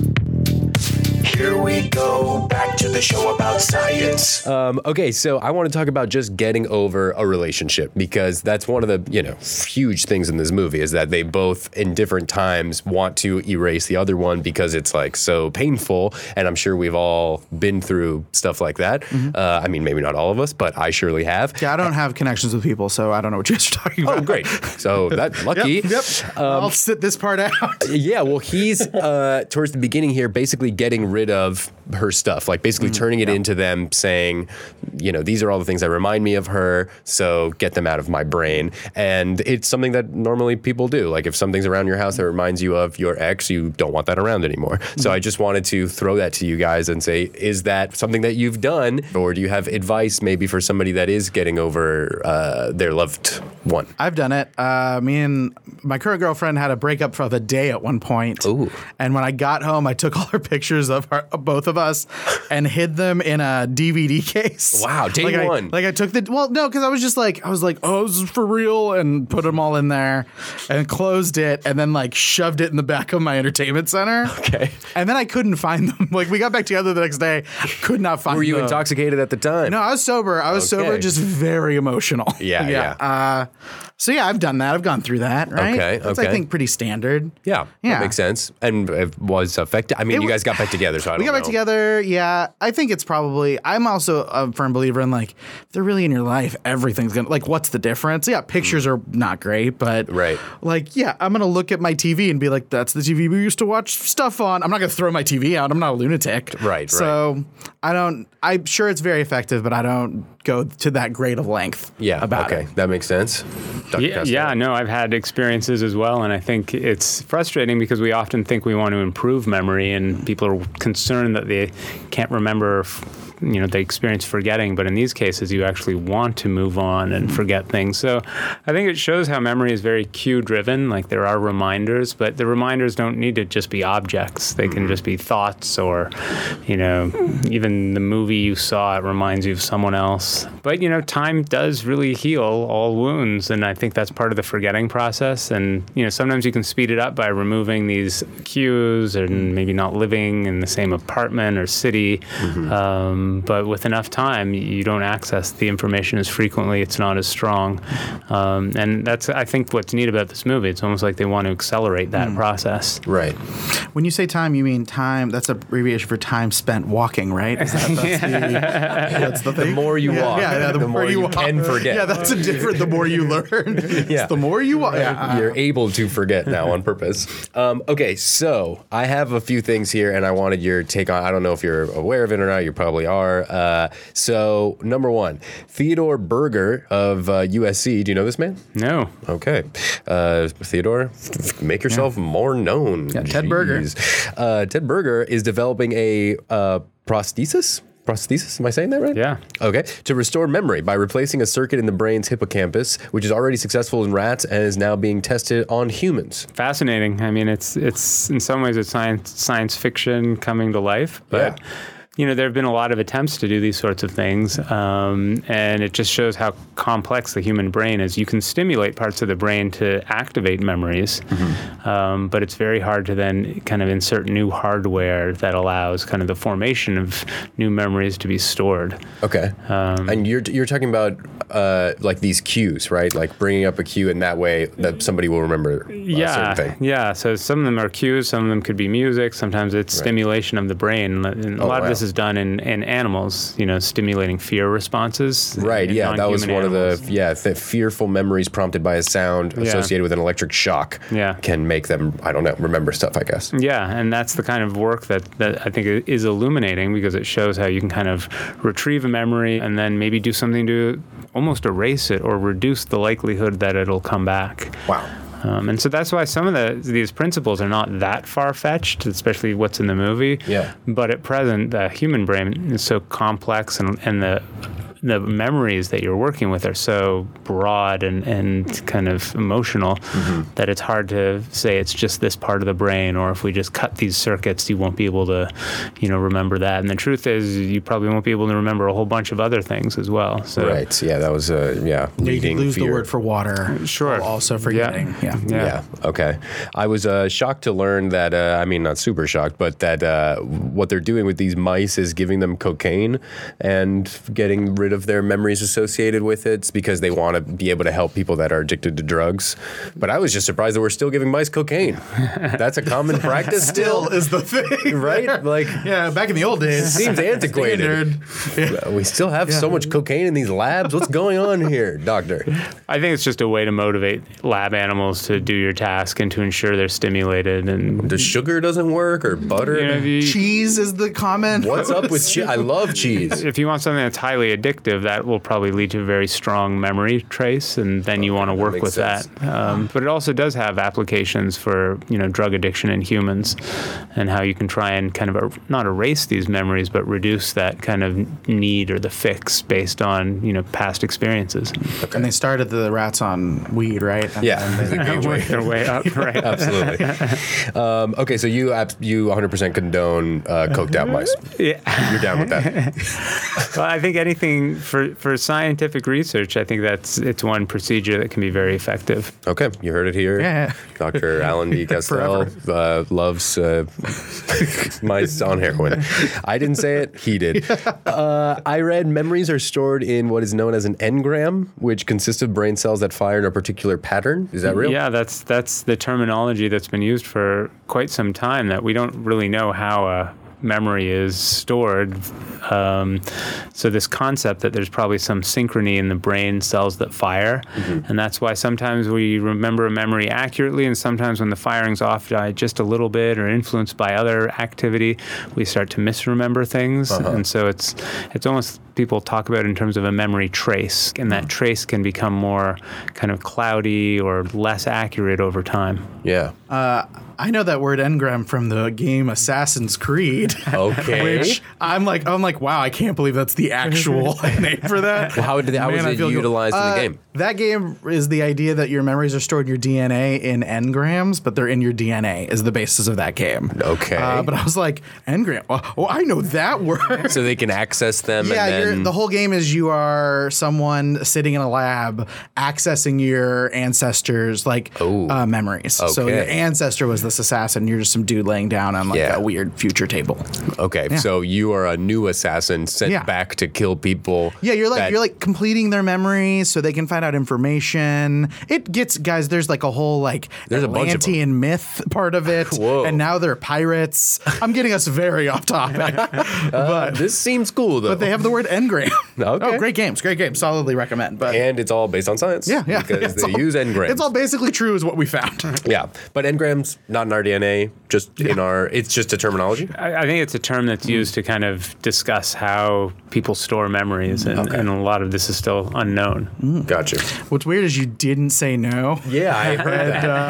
Here we go, back to the show about science. Um, okay, so I want to talk about just getting over a relationship, because that's one of the, you know, huge things in this movie is that they both in different times want to erase the other one because it's like so painful. And I'm sure we've all been through stuff like that. Mm-hmm. Uh, I mean, maybe not all of us, but I surely have. Yeah, I don't have connections with people, so I don't know what you're talking about. Oh, great. So that lucky. Yep. yep. Um, I'll sit this part out. Yeah, well, he's uh, towards the beginning here basically getting rid of her stuff, like basically mm, turning it yeah. into them saying, you know, these are all the things that remind me of her, so get them out of my brain. And it's something that normally people do. Like if something's around your house that reminds you of your ex, you don't want that around anymore. Mm-hmm. So I just wanted to throw that to you guys and say, is that something that you've done? Or do you have advice maybe for somebody that is getting over uh, their loved one? I've done it. Uh, me and my current girlfriend had a breakup for the day at one point. Ooh. And when I got home, I took all her pictures of, our, of both of us and hid them in a D V D case. Wow, day like one. I, like I took the, well, no, because I was just like, I was like, oh, this is for real, and put them all in there and closed it and then like shoved it in the back of my entertainment center. Okay. And then I couldn't find them. Like we got back together the next day, could not find them. Were you them. intoxicated at the time? No, I was sober. I was Okay. sober, just very emotional. Yeah, yeah. yeah. Uh, so yeah, I've done that. I've gone through that, right? Okay, That's, okay. I think, pretty standard. Yeah, Yeah. that makes sense. And it was affected. I mean, It you wa- guys got back together, so I don't We got know. back together, yeah. I think it's probably, I'm also a firm believer in like, if they're really in your life, everything's gonna, like, what's the difference? Yeah, pictures are not great, but Right. like, yeah, I'm gonna look at my T V and be like, that's the T V we used to watch stuff on. I'm not gonna throw my T V out. I'm not a lunatic. Right, So I don't, I'm sure it's very effective, but I don't go to that great of length Yeah, about okay. it. That makes sense. Doctor Yeah, Costello. yeah, no, I've had experiences as well, and I think it's frustrating because we often think we want to improve memory, and people are concerned that they can't remember, you know, they experience forgetting. But in these cases, you actually want to move on and forget things. So I think it shows how memory is very cue-driven. Like there are reminders, but the reminders don't need to just be objects. They can just be thoughts, or, you know, even the movie you saw, it reminds you of someone else. But, you know, time does really heal all wounds, and I think that's part of the forgetting process. And, you know, sometimes you can speed it up by removing these cues and maybe not living in the same apartment or city. Mm-hmm. Um, but with enough time, you don't access the information as frequently. It's not as strong. Um, and that's, I think, what's neat about this movie. It's almost like they want to accelerate that mm. process. Right. When you say time, you mean time, that's abbreviation for time spent walking, right? Is that, that's, the, that's the thing? The more you yeah, walk, yeah, yeah, the, the more, more you walk. can forget. Yeah, that's a different, the more you learn. Yeah. It's the more you walk. Yeah. You're able to forget now on purpose. Um, okay, so I have a few things here, and I wanted your take on. I don't know if you're aware of it or not. You probably are. Uh, so, number one, Theodore Berger of uh, U S C. Do you know this man? No. Okay. Uh, Theodore, make yourself yeah. more known. Yeah, Ted Berger. Uh, Ted Berger is developing a uh, prosthesis. prosthesis. Am I saying that right? Yeah. Okay. To restore memory by replacing a circuit in the brain's hippocampus, which is already successful in rats and is now being tested on humans. Fascinating. I mean, it's it's in some ways it's science science fiction coming to life, but. Yeah. You know, there have been a lot of attempts to do these sorts of things, um, and it just shows how complex the human brain is. You can stimulate parts of the brain to activate memories, mm-hmm. um, but it's very hard to then kind of insert new hardware that allows kind of the formation of new memories to be stored. Okay. Um, and you're you're talking about uh, like these cues, right? Like bringing up a cue in that way that somebody will remember a yeah, certain thing. Yeah. So some of them are cues, some of them could be music, sometimes it's right. stimulation of the brain. And a oh, lot wow. of this is done in, in animals, you know, stimulating fear responses. Right, yeah, that was one animals. of the, yeah, the fearful memories prompted by a sound yeah. associated with an electric shock yeah. can make them, I don't know, remember stuff, I guess. Yeah, and that's the kind of work that, that I think is illuminating because it shows how you can kind of retrieve a memory and then maybe do something to almost erase it or reduce the likelihood that it'll come back. Wow. Um, and so that's why some of the, these principles are not that far-fetched, especially what's in the movie. Yeah. But at present, the human brain is so complex, and, and the the memories that you're working with are so broad and, and kind of emotional mm-hmm. that it's hard to say it's just this part of the brain, or if we just cut these circuits, you won't be able to, you know, remember that. And the truth is, you probably won't be able to remember a whole bunch of other things as well. So, right. Yeah, that was, uh, yeah, You reading could lose fear. the word for water. Sure. Also forgetting. Yeah. Yeah. Yeah. Yeah. Okay. I was uh, shocked to learn that, uh, I mean, not super shocked, but that uh, what they're doing with these mice is giving them cocaine and getting rid of their memories associated with it because they want to be able to help people that are addicted to drugs. But I was just surprised that we're still giving mice cocaine. That's a common practice still. Still is the thing. Right? Like, yeah, back in the old days. seems antiquated. Yeah. We still have so much cocaine in these labs. What's going on here, doctor? I think it's just a way to motivate lab animals to do your task and to ensure they're stimulated. And The sugar doesn't work or butter? you know, if you, Cheese is the comment. What's up with cheese? I love cheese. if you want something that's highly addictive, that will probably lead to a very strong memory trace, and then you want to work makes with sense. that. Um, but it also does have applications for, you know, drug addiction in humans, and how you can try and kind of er- not erase these memories, but reduce that kind of need or the fix based on, you know, past experiences. And they started the rats on weed, right? And Yeah. then they- Work their way up, right? Absolutely. Um, okay, so you abs- you one hundred percent condone uh, coked out mice. Yeah. You're down with that. Well, I think anything for, for scientific research, I think that's it's one procedure that can be very effective. Okay, you heard it here. Yeah. Doctor Alan D. Castell uh, loves uh, mice on heroin. I didn't say it, he did. Uh, I read memories are stored in what is known as an engram, which consists of brain cells that fire in a particular pattern. Is that real? Yeah, that's that's the terminology that's been used for quite some time, that we don't really know how a memory is stored. Um, so this concept that there's probably some synchrony in the brain cells that fire, mm-hmm. and that's why sometimes we remember a memory accurately, and sometimes when the firing's off uh, just a little bit or influenced by other activity, we start to misremember things. Uh-huh. And so it's it's almost, people talk about it in terms of a memory trace, and that trace can become more kind of cloudy or less accurate over time. Yeah. Uh, I know that word engram from the game Assassin's Creed. Okay. Which I'm like, I'm like, wow, I can't believe that's the actual name for that. Well, how did how Man, I was it feel good. utilized in Uh, the game? That game is the idea that your memories are stored in your D N A in engrams, but they're in your D N A is the basis of that game. Okay. Uh, but I was like, engram. Oh, oh, I know that word. So they can access them Yeah, and you're, then... the whole game is you are someone sitting in a lab accessing your ancestors' like Oh. uh, memories. So Okay. your ancestor was this assassin. You're just some dude laying down on like Yeah. a weird future table. Okay, so you are a new assassin sent Yeah. back to kill people. Yeah, you're like that- you're like completing their memories so they can find out information. It gets guys. There's like a whole like There's a bunch of them. Atlantean myth part of it, Whoa. and now they're pirates. I'm getting us very off topic, Uh, this seems cool though. but they have the word engram. Okay. Oh, great games, great games. Solidly recommend. But and it's all based on science. yeah, yeah, because it's they all- use engrams. It's all basically true, is what we found. Yeah, but engrams not in our D N A, just in our. It's just a terminology. I, I think it's a term that's used to kind of discuss how people store memories, and, Okay. and a lot of this is still unknown. Gotcha. What's weird is you didn't say no. Yeah, I heard And, that. uh,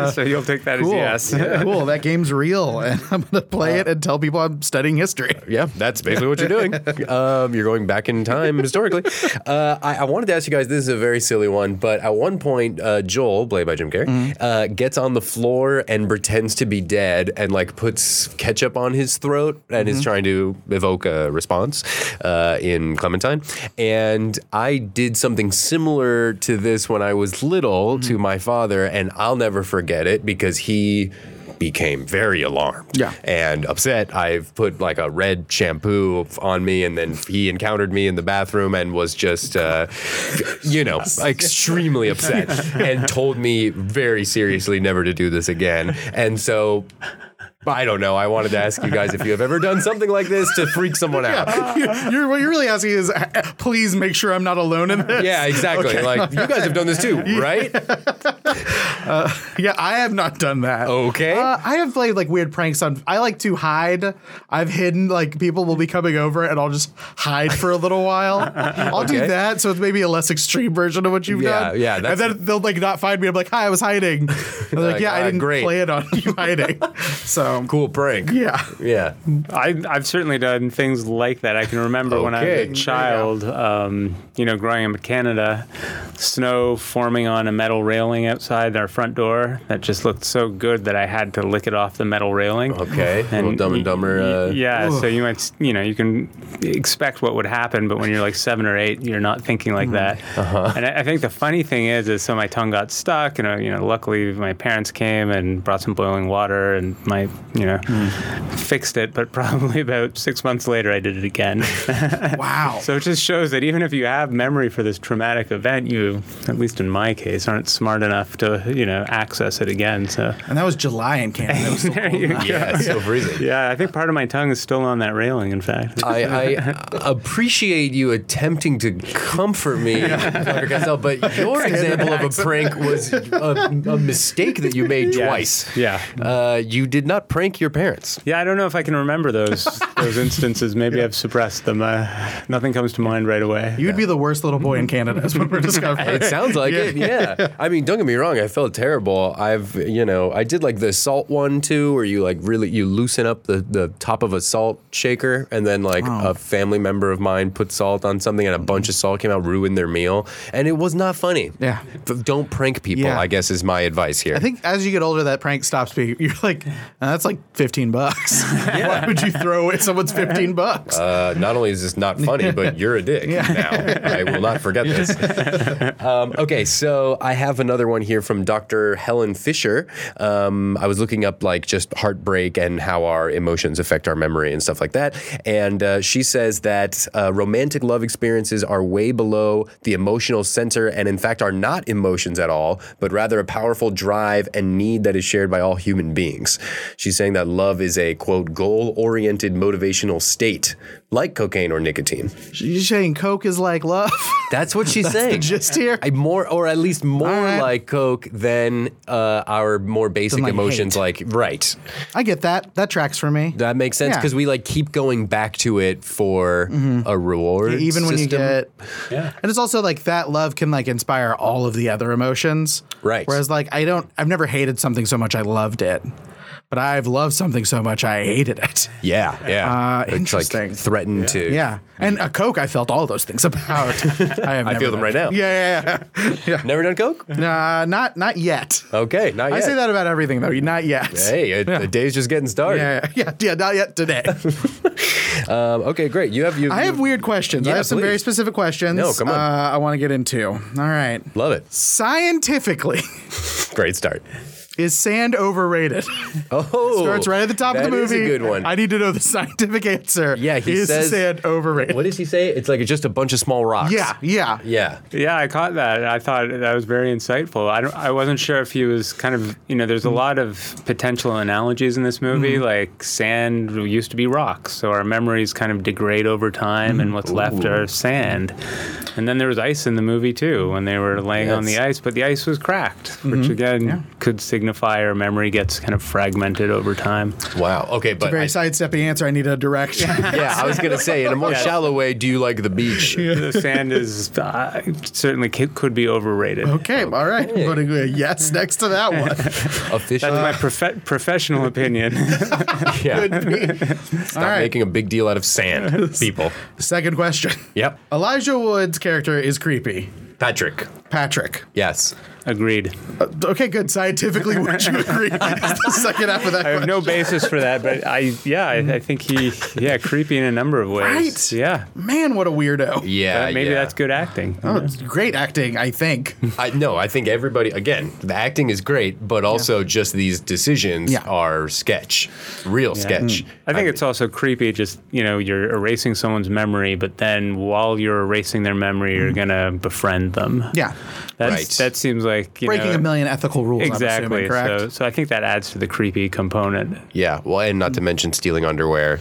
Uh, so you'll take that cool. as yes. Cool. That game's real, and I'm going to play it and tell people I'm studying history. Yeah, that's basically what you're doing. Um, you're going back in time historically. Uh, I, I wanted to ask you guys, this is a very silly one, but at one point, uh, Joel, played by Jim Carrey, mm-hmm. uh, gets on the floor and pretends to be dead and like puts ketchup on his throat and mm-hmm. is trying to evoke a response uh, in Clementine. And I did something similar to this when I was little mm-hmm. to my father, and I'll never forget it because he became very alarmed yeah. and upset. I've put like a red shampoo on me, and then he encountered me in the bathroom and was just, uh, you know, extremely upset and told me very seriously never to do this again. And so I don't know. I wanted to ask you guys if you have ever done something like this to freak someone out. Yeah. You're, what you're really asking is, please make sure I'm not alone in this. Yeah, exactly. Okay. Like, you guys have done this too, right? uh, yeah, I have not done that. Okay. Uh, I have played like weird pranks on. I like to hide. I've hidden, like people will be coming over and I'll just hide for a little while. I'll okay. do that. So it's maybe a less extreme version of what you've yeah, done. Yeah, yeah. And then they'll like not find me. I'm like, hi, I was hiding. They're like, like, yeah, uh, I didn't great. plan on you hiding. So cool prank. Yeah. Yeah. I, I've certainly done things like that. I can remember okay. when I was a child, um, you know, growing up in Canada, snow forming on a metal railing outside our front door that just looked so good that I had to lick it off the metal railing. Okay. And a little Dumb and Dumber. Uh, yeah. Ooh. So you might, you know, you can expect what would happen, but when you're like seven or eight, you're not thinking like that. Uh-huh. And I, I think the funny thing is, is so my tongue got stuck, and, uh, you know, luckily my parents came and brought some boiling water, and my, you know, mm. fixed it. But probably about six months later, I did it again. Wow. So it just shows that even if you have memory for this traumatic event, you, at least in my case, aren't smart enough to, you know, access it again. So. And that was July in Canada. It was so cold. Yeah, it's still freezing. Yeah, I think part of my tongue is still on that railing, in fact. I, I appreciate you attempting to comfort me, Doctor Castell, but your example of a prank was a, a mistake that you made twice. Yes. Yeah. Uh, you did not prank your parents. Yeah, I don't know if I can remember those those instances. Maybe yeah. I've suppressed them. Uh, nothing comes to mind right away. You'd yeah. be the worst little boy in Canada, is what we're discovering. It sounds like yeah. it, yeah. I mean, don't get me wrong, I felt terrible. I've, you know, I did like the salt one too, where you like really, you loosen up the, the top of a salt shaker, and then like oh. a family member of mine put salt on something and a bunch of salt came out, ruined their meal. And it was not funny. Yeah. But don't prank people, yeah. I guess is my advice here. I think as you get older, that prank stops being, you're like, oh, that's like fifteen bucks. Yeah. Why would you throw away someone's fifteen bucks? Uh, not only is this not funny, but you're a dick yeah. now. I will not forget this. Um, okay, so I have another one here from Doctor Helen Fisher. Um, I was looking up like just heartbreak and how our emotions affect our memory and stuff like that. And uh, she says that uh, romantic love experiences are way below the emotional center and in fact are not emotions at all, but rather a powerful drive and need that is shared by all human beings. She's saying that love is a, quote, goal-oriented motivational state, like cocaine or nicotine. You're saying Coke is like love? That's what she's That's saying. The gist here? I more, or at least more right. like Coke than uh, our more basic like emotions, hate. like, right. I get that. That tracks for me. That makes sense, because yeah. we like keep going back to it for mm-hmm. a reward yeah, even when system. you get... Yeah. And it's also like that love can like inspire all of the other emotions. Right. Whereas like I don't, I've never hated something so much I loved it. But I've loved something so much I hated it. Yeah, yeah. Uh, it's interesting. Like threatened yeah. to. Yeah, and a Coke, I felt all those things about. I, have I never feel them done. right now. Yeah, yeah, yeah. yeah. Never done Coke? Nah, not not yet. Okay, not yet. I say that about everything though. Not yet. Hey, it, yeah. the day's just getting started. Yeah, yeah, yeah. Not yet today. um, okay, great. You have you. I you, have weird questions. Yeah, I have some please. very specific questions. No, come on. Uh, I want to get into. All right. Love it. Scientifically. Great start. Is sand overrated? Oh, starts right at the top of the movie. That is a good one. I need to know the scientific answer. Yeah, he is says sand overrated? What does he say? It's like just a bunch of small rocks. Yeah, yeah, yeah, yeah. I caught that. I thought that was very insightful. I don't. I wasn't sure if he was kind of. You know, there's a lot of potential analogies in this movie. Mm-hmm. Like sand used to be rocks, so our memories kind of degrade over time, mm-hmm. and what's Ooh. left are sand. And then there was ice in the movie too, when they were laying on the Yes. ice, but the ice was cracked, which again could signify our memory gets kind of fragmented over time. Wow. Okay, but Very I, sidestepping answer. I need a direction. yeah, I was gonna say in a more Yeah. shallow way. Do you like the beach? The sand is uh, certainly c- could be overrated. Okay, all right. I'm putting a yes next to that one. Officially, That's my profe- professional opinion. yeah. All Stop right. making a big deal out of sand, people. Second question. Yep. Elijah Wood's character is creepy. Patrick. Patrick. Yes. Agreed. Uh, okay, good. Scientifically, would you agree? That's the second half of that I have question. no basis for that, but I, yeah, I, I think he, yeah, creepy in a number of ways. Right. Yeah. Man, what a weirdo. Yeah. Uh, maybe yeah. that's good acting. Oh, it's great acting, I think. I no, I think everybody again, the acting is great, but also just these decisions Yeah. are sketch. Real sketch. I think it's also creepy. Just you know, you're erasing someone's memory, but then while you're erasing their memory, you're gonna befriend them. Yeah. That's, Right. That seems like you Breaking know, a million ethical rules, I'm Exactly. assuming, correct? So, so I think that adds to the creepy component. Yeah. Well, and not to mention stealing underwear.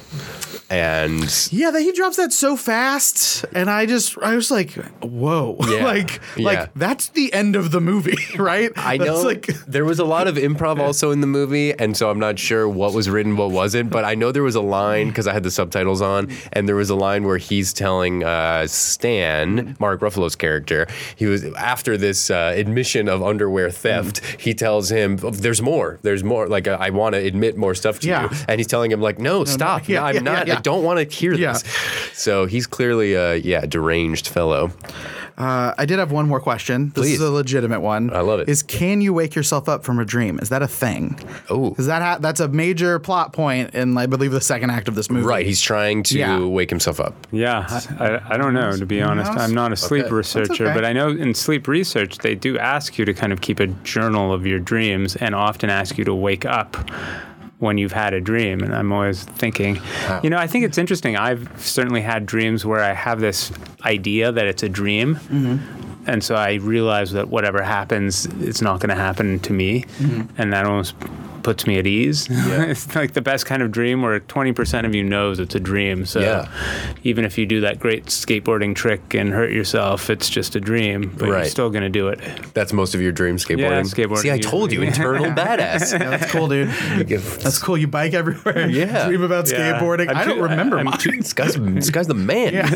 And Yeah, that he drops that so fast, and I just, I was like, whoa, Yeah. like, Yeah. like that's the end of the movie, right? I That's know like, there was a lot of improv also in the movie, and so I'm not sure what was written, what wasn't. But I know there was a line because I had the subtitles on, and there was a line where he's telling uh, Stan, Mark Ruffalo's character, he was after this uh, admission of underwear theft. He tells him, oh, "There's more. There's more. Like I, I want to admit more stuff to Yeah. you." And he's telling him, "Like, no, stop. yeah, No, I'm yeah, not. yeah, yeah. I don't want to hear Yeah. this." So he's clearly a yeah deranged fellow. uh, I did have one more question. This Please. is a legitimate one. I love it. Is can you wake yourself up from a dream? Is that a thing? Oh. Is that ha- that's a major plot point in, I believe, the second act of this movie? Right. He's trying to Yeah. wake himself up. Yeah, I, I don't know, to be honest. I'm not a sleep Okay. researcher, okay. but I know in sleep research, they do ask you to kind of keep a journal of your dreams and often ask you to wake up when you've had a dream. And I'm always thinking, you know, I think it's interesting. I've certainly had dreams where I have this idea that it's a dream. Mm-hmm. And so I realize that whatever happens, it's not going to happen to me. Mm-hmm. And that almost puts me at ease. It's like the best kind of dream where twenty percent of you knows it's a dream. So Yeah. even if you do that great skateboarding trick and hurt yourself, it's just a dream, but you're Right. still going to do it. That's most of your dream skateboarding. Yeah, skateboarding. See, I told you, internal badass. Yeah, that's cool, dude. That's cool. You bike everywhere. Yeah. Dream about Yeah. skateboarding. I'm I don't too- remember I'm mine. too- This guy's, this guy's the man.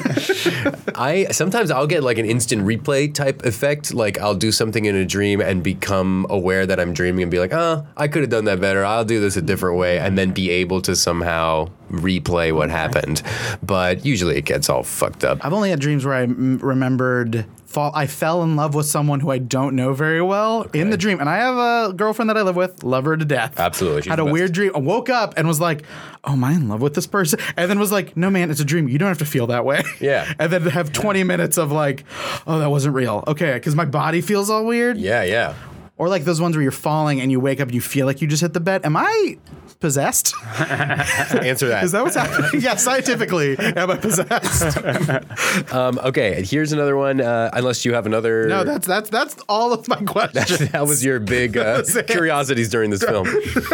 I sometimes I'll get like an instant replay type effect. Like I'll do something in a dream and become aware that I'm dreaming and be like, oh, I could have done that better. I'll do this a different way, and then be able to somehow replay what happened. But usually it gets all fucked up. I've only had dreams where I m- remembered fall. I fell in love with someone who I don't know very well in the dream, and I have a girlfriend that I live with. Love her to death. Absolutely, she's Had the a best. weird dream. I woke up and was like, "Oh, am I in love with this person?" And then was like, "No, man, it's a dream. You don't have to feel that way." Yeah. And then have twenty minutes of like, "Oh, that wasn't real." Okay, because my body feels all weird. Yeah, yeah. Or like those ones where you're falling and you wake up and you feel like you just hit the bed. Am I possessed? Answer that. Is that what's happening? Yeah, scientifically, am I possessed? um, okay, here's another one. Uh, unless you have another. No, that's that's that's all of my questions. that was your big uh, was it. curiosities during this film.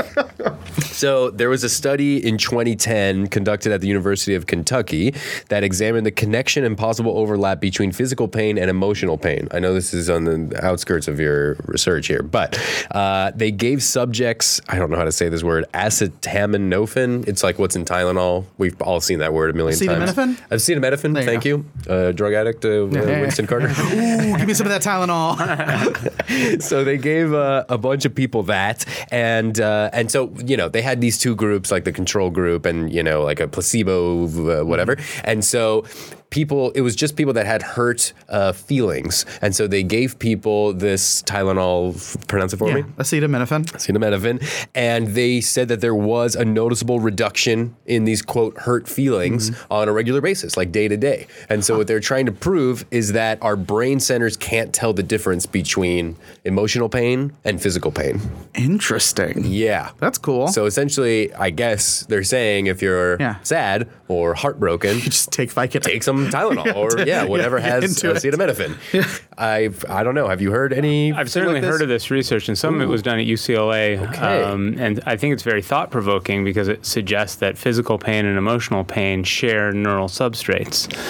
So there was a study in twenty ten conducted at the University of Kentucky that examined the connection and possible overlap between physical pain and emotional pain. I know this is on the outskirts of your research here, but uh, they gave subjects, I don't know how to say this word, acetaminophen. It's like what's in Tylenol. We've all seen that word a million times. Acetaminophen? Acetaminophen, There you thank you. Uh, drug addict, uh, uh, yeah, Winston yeah. Carter. Ooh, give me some of that Tylenol. So they gave uh, a bunch of people that, and uh, and so you know they had these two groups, like the control group and you know like a placebo, uh, whatever. And so people, it was just people that had hurt uh, feelings, and so they gave people this Tylenol. Pronounce it for me. Acetaminophen. Acetaminophen, and they said that there was a noticeable reduction in these quote hurt feelings on a regular basis, like day to day. And so what they're trying to prove is that our brain centers can't tell the difference between emotional pain and physical pain. Interesting. Yeah. That's cool. So essentially, I guess they're saying if you're Yeah. sad or heartbroken, you just take Vicodin. take some Tylenol or yeah, whatever yeah, has into it. acetaminophen. I've I don't know. Have you heard any? I've certainly heard of this research, and some of it was done at U C L A. Okay. Um, and I think it's very thought-provoking because it suggests that physical pain and emotional pain share neural substrates.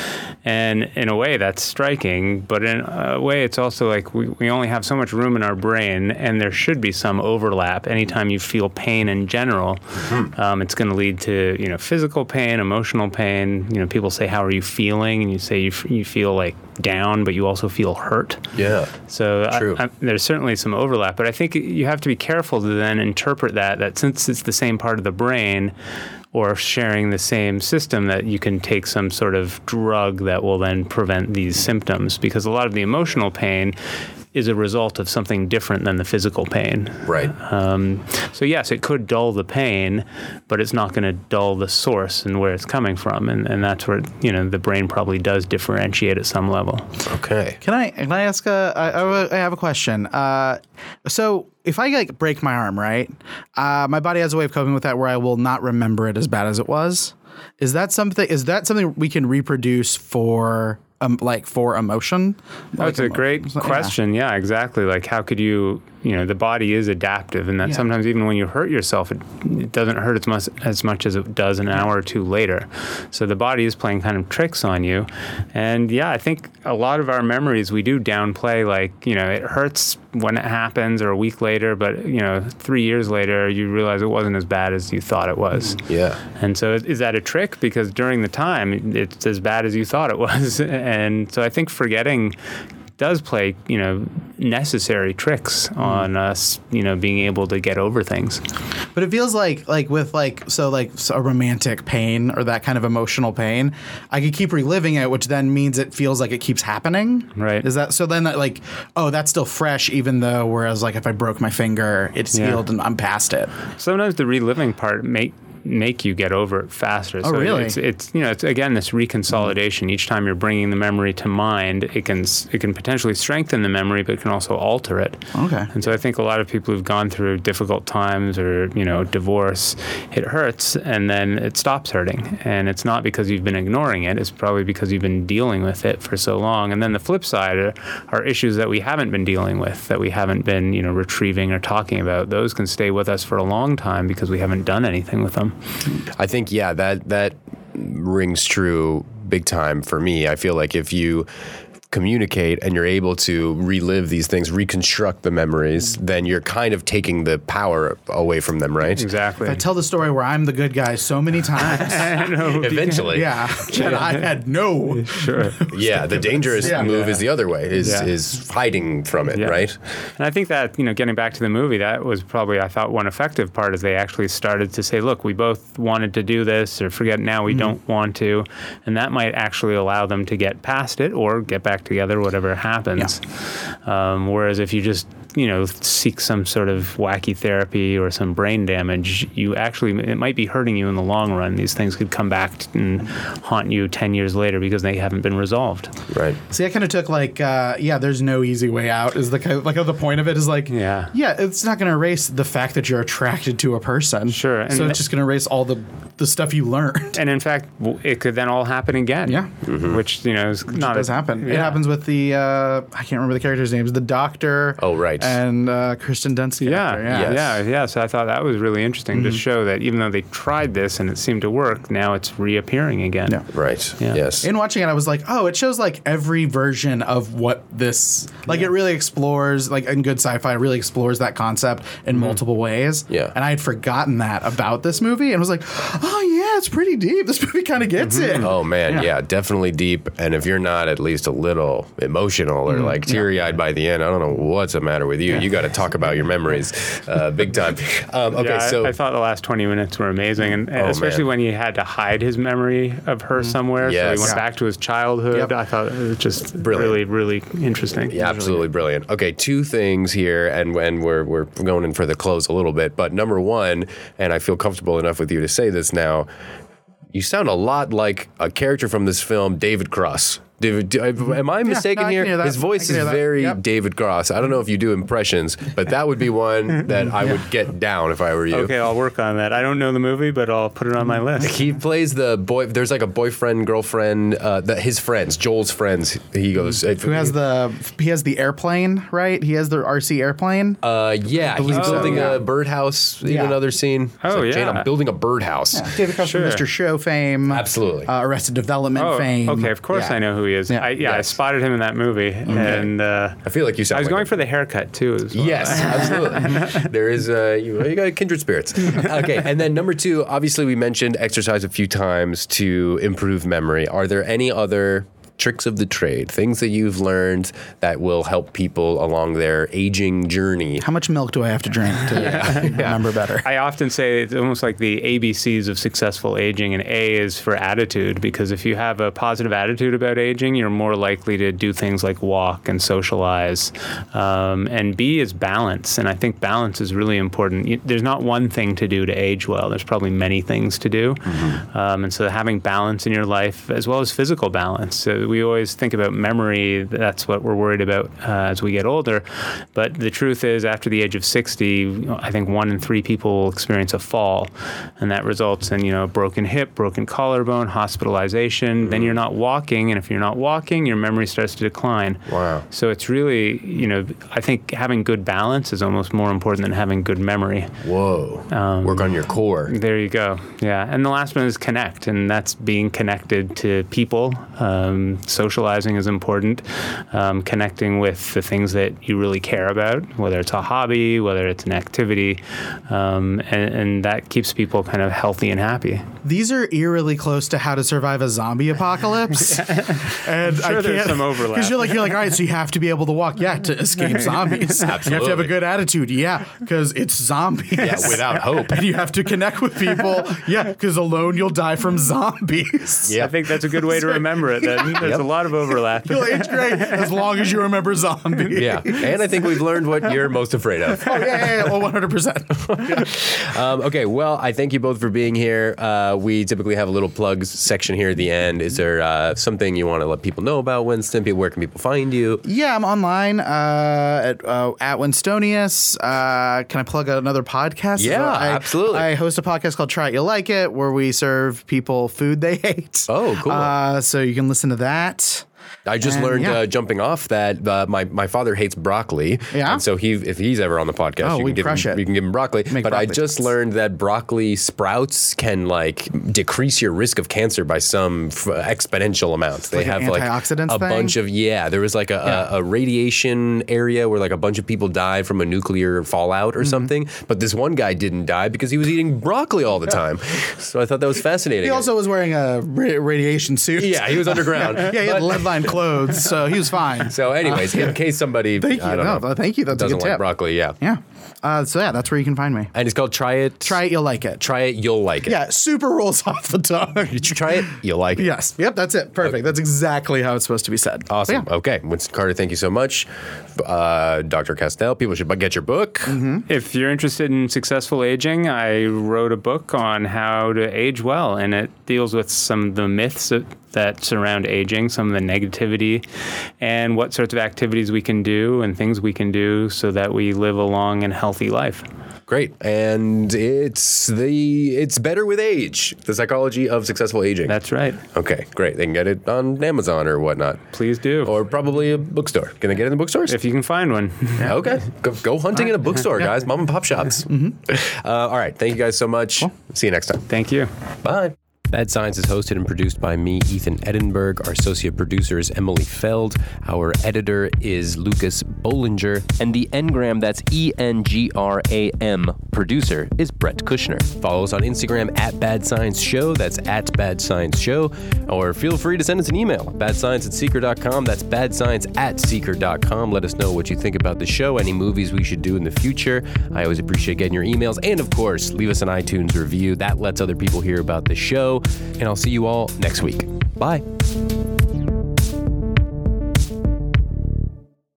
And in a way, that's striking, but in a way, it's also like we, we only have so much room in our brain, and there should be some overlap. Anytime you feel pain in general, mm-hmm. um, it's going to lead to, you know, physical pain, emotional pain. You know, people say, how are you feeling? And you say you, f- you feel like down, but you also feel hurt. Yeah, so true. I, I, there's certainly some overlap, but I think you have to be careful to then interpret that, that since it's the same part of the brain, or sharing the same system, that you can take some sort of drug that will then prevent these symptoms, because a lot of the emotional pain is a result of something different than the physical pain. Right. Um, so yes, it could dull the pain, but it's not going to dull the source and where it's coming from, and, and that's where, you know, the brain probably does differentiate at some level. Okay. Can I can I ask a I, I have a question. Uh, so if I like break my arm, right? Uh, my body has a way of coping with that where I will not remember it as bad as it was. Is that something? Is that something we can reproduce for? Um, like for emotion? That's like a great emo- question. Yeah. yeah, exactly. Like, how could you, you know, the body is adaptive, and that Yeah. sometimes even when you hurt yourself, it, it doesn't hurt as much, as much as it does an hour or two later. So the body is playing kind of tricks on you. And yeah, I think a lot of our memories, we do downplay, like, you know, it hurts when it happens or a week later, but, you know, three years later, you realize it wasn't as bad as you thought it was. Yeah. And so is that a trick? Because during the time, it's as bad as you thought it was. And so I think forgetting does play, you know, necessary tricks on us, you know, being able to get over things. But it feels like, like with like, so like so a romantic pain or that kind of emotional pain, I could keep reliving it, which then means it feels like it keeps happening. Right. Is that, so then that like, oh, that's still fresh, even though, whereas like if I broke my finger, it's Yeah. healed and I'm past it. Sometimes the reliving part make make you get over it faster. Oh, so really? It's, it's you know it's again this reconsolidation. Each time you're bringing the memory to mind, it can it can potentially strengthen the memory, but it can also alter it. Okay. And so I think a lot of people who've gone through difficult times or you know divorce, it hurts and then it stops hurting, and it's not because you've been ignoring it. It's probably because you've been dealing with it for so long. And then the flip side are, are issues that we haven't been dealing with, that we haven't been you know retrieving or talking about. Those can stay with us for a long time because we haven't done anything with them. I think, yeah, that that rings true big time for me. I feel like if you communicate and you're able to relive these things, reconstruct the memories, then you're kind of taking the power away from them, right? Exactly. I tell the story where I'm the good guy so many times. Eventually. Yeah. And I had no. Sure. Yeah, the dangerous Yeah. move is the other way, is Yeah. is hiding from it, Yeah. right? And I think that, you know, getting back to the movie, that was probably, I thought, one effective part is they actually started to say, look, we both wanted to do this, or forget now we don't want to. And that might actually allow them to get past it or get back together, whatever happens. Um, whereas if you just, you know, seek some sort of wacky therapy or some brain damage, you actually, it might be hurting you in the long run. These things could come back and haunt you ten years later because they haven't been resolved. Right. See, I kind of took like, uh, yeah, there's no easy way out. Is the kind of, like the point of it is like, Yeah. yeah, it's not going to erase the fact that you're attracted to a person. Sure, and so th- it's just going to erase all the the stuff you learned. And in fact, w- it could then all happen again. Yeah. Which, you know, is not It does a- happen. It yeah. happens with the uh, I can't remember the character's names. The doctor. Oh, right. And uh, Kristen Dunst's Yeah, character. yeah, Yes. yeah, yeah. So I thought that was really interesting to show that even though they tried this and it seemed to work, now it's reappearing again. Yeah. Right. Yeah. Yes. In watching it, I was like, oh, it shows like every version of what this, like it really explores, like in good sci-fi, it really explores that concept in multiple ways. Yeah. And I had forgotten that about this movie and was like, oh yeah, it's pretty deep. This movie kind of gets it. Oh man, Yeah. yeah. definitely deep. And if you're not at least a little emotional or like teary-eyed by the end, I don't know what's the matter with you. You got to talk about your memories, uh, big time. Um, okay, Yeah, I- so I, thought the last twenty minutes were amazing, and Oh, especially man. when he had to hide his memory of her somewhere, so Yes. he went Yeah. back to his childhood. Yep. I thought it was just Brilliant. really, really interesting. yeah, absolutely brilliant. Okay, two things here, and when we're we're going in for the close a little bit, but number one, and I feel comfortable enough with you to say this now. You sound a lot like a character from this film, David Cross. David, do, am I mistaken no, I can here? hear that. His voice I can is hear that. very Yep. David Cross. I don't know if you do impressions, but that would be one that I would get down if I were you. Okay, I'll work on that. I don't know the movie, but I'll put it on my list. He plays the boy. There's like a boyfriend, girlfriend, uh, the, his friends, Joel's friends. He goes. Who has the he has the airplane, right? He has the R C airplane. Uh, yeah, he's believe so, building yeah. a birdhouse in Yeah. another scene. It's Oh, like, Jane, yeah. I'm building a birdhouse. David Cross from Sure. Mister Show fame. Absolutely. Uh, Arrested Development Oh, fame. okay. Of course, Yeah. I know who he is. Yeah. I, yeah, I Yes. spotted him in that movie, and uh, I feel like you sound I was like going him. for the haircut too. As well. Yes, absolutely. There is uh, you, you got kindred spirits. Okay, and then number two, obviously we mentioned exercise a few times to improve memory. Are there any other tricks of the trade, things that you've learned that will help people along their aging journey? How much milk do I have to drink to remember better? I often say it's almost like the A B Cs of successful aging, and A is for attitude, because if you have a positive attitude about aging, you're more likely to do things like walk and socialize. Um, and B is balance, and I think balance is really important. You, there's not one thing to do to age well. There's probably many things to do. Mm-hmm. Um, and so having balance in your life, as well as physical balance. So we always think about memory. That's what we're worried about uh, as we get older. But the truth is, after the age of sixty, I think one in three people will experience a fall, and that results in, you know, a broken hip, broken collarbone, hospitalization. Mm-hmm. Then you're not walking, and if you're not walking, your memory starts to decline. Wow. So it's really, you know, I think having good balance is almost more important than having good memory. Whoa. Um, Work on your core. There you go. Yeah. And the last one is connect, and that's being connected to people. Um, socializing is important. Um, connecting with the things that you really care about, whether it's a hobby, whether it's an activity, um, and, and that keeps people kind of healthy and happy. These are eerily close to How to Survive a Zombie Apocalypse. And sure I there's can't, some overlap. Because you're like, you're like, all right, so you have to be able to walk, yeah, to escape zombies. You have to have a Absolutely. good attitude, yeah, because it's zombies. Yeah, without hope. And you have to connect with people, yeah, because alone you'll die from zombies. Yeah. I think that's a good way to remember it. Then there's Yep. a lot of overlap. You'll age great as long as you remember zombies. Yeah, and I think we've learned what you're most afraid of. Oh, yeah, yeah, yeah. Oh, one hundred percent. Um, okay, well, I thank you both for being here. Uh, we typically have a little plugs section here at the end. Is there uh, something you want to let people know about Winston? People, where can people find you? Yeah, I'm online uh, at uh, at Winstonius. Uh, can I plug another podcast? Yeah, I, absolutely. I host a podcast called Try It You Like It, where we serve people food they hate. Oh, cool. Uh, so you can listen to that. I just And, learned yeah. uh, jumping off that uh, my my father hates broccoli. Yeah? And so he if he's ever on the podcast, Oh, you we can give crush him, it. you can give him broccoli. Make but I broccoli just toast. learned that broccoli sprouts can like decrease your risk of cancer by some f- exponential amounts. They like an have like antioxidants a thing? bunch of yeah. There was like a, Yeah. a, a radiation area where like a bunch of people died from a nuclear fallout or Mm-hmm. something. But this one guy didn't die because he was eating broccoli all the time. So I thought that was fascinating. He also was wearing a ra- radiation suit. yeah, he was underground. Yeah, he had But- lead-lined clothes, so he was fine. So, anyways, in case somebody Thank you. I don't No, know, thank you. That's a doesn't good like tip. broccoli, yeah. Yeah. Uh, so yeah, that's where you can find me. And it's called Try It. Try It, You'll Like It. Try it, you'll like it. Yeah, super rolls off the tongue. Did you try it? You'll like it. Yes. Yep, that's it. Perfect. That's exactly how it's supposed to be said. Awesome. So, yeah. Okay. Winston Carter, thank you so much. Uh, Doctor Castell, people should bu- get your book. If you're interested in successful aging, I wrote a book on how to age well, and it deals with some of the myths that, that surround aging, some of the negativity, and what sorts of activities we can do and things we can do so that we live a long and healthy life. Great. And it's the it's better with age. The psychology of successful aging. That's right. Okay, great. They can get it on Amazon or whatnot. Please do. Or probably a bookstore. Can they get it in the bookstores? if you can find one. Okay. Go, go hunting in a bookstore, guys. Mom and pop shops. Uh, all right. Thank you guys so much. See you next time. Thank you. Bye. Bad Science is hosted and produced by me, Ethan Edinburgh. Our associate producer is Emily Feld. Our editor is Lucas Bollinger. And the Engram, that's E N G R A M, producer is Brett Kushner. Follow us on Instagram at Bad Science Show. That's at Bad Science Show. Or feel free to send us an email, badscience at seeker dot com. That's badscience at seeker dot com. Let us know what you think about the show, any movies we should do in the future. I always appreciate getting your emails. And of course, leave us an iTunes review. That lets other people hear about the show. And I'll see you all next week. Bye.